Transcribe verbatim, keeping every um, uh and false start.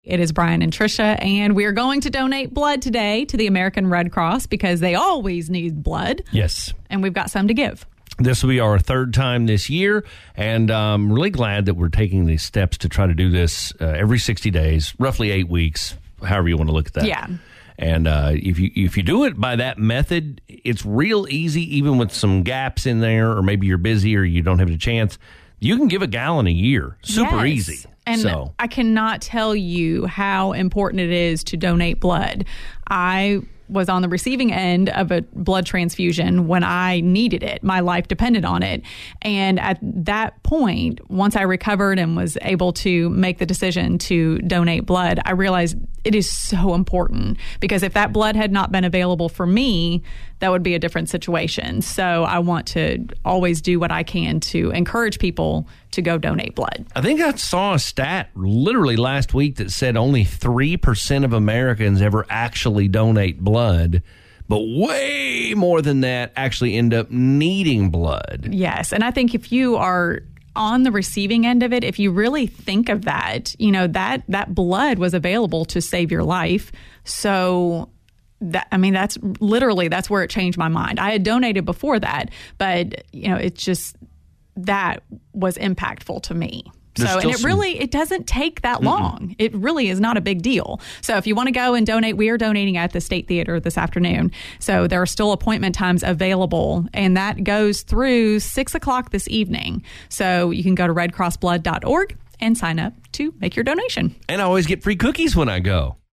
It is Brian and Tricia, and we're going to donate blood today to the American Red Cross because they always need blood. Yes. And we've got some to give. This will be our third time this year, and I'm really glad that we're taking these steps to try to do this uh, every sixty days, roughly eight weeks, however you want to look at that. Yeah. And uh, if you if you do it by that method, it's real easy, even with some gaps in there, or maybe you're busy or you don't have a chance. You can give a gallon a year. Super Yes. easy. And so. I cannot tell you how important it is to donate blood. I was on the receiving end of a blood transfusion when I needed it. My life depended on it. And at that point, once I recovered and was able to make the decision to donate blood, I realized it is so important, because if that blood had not been available for me, that would be a different situation. So I want to always do what I can to encourage people to go donate blood. I think I saw a stat literally last week that said only three percent of Americans ever actually donate blood, but way more than that actually end up needing blood. Yes, and I think if you are on the receiving end of it, if you really think of that, you know, that that blood was available to save your life. So that, I mean, that's literally, that's where it changed my mind. I had donated before that, but, you know, it's just, that was impactful to me. There's So, and it some- really, it doesn't take that long. Mm-mm. It really is not a big deal. So if you want to go and donate, we are donating at the State Theater this afternoon. So there are still appointment times available, and that goes through six o'clock this evening. So you can go to red cross blood dot org and sign up to make your donation. And I always get free cookies when I go.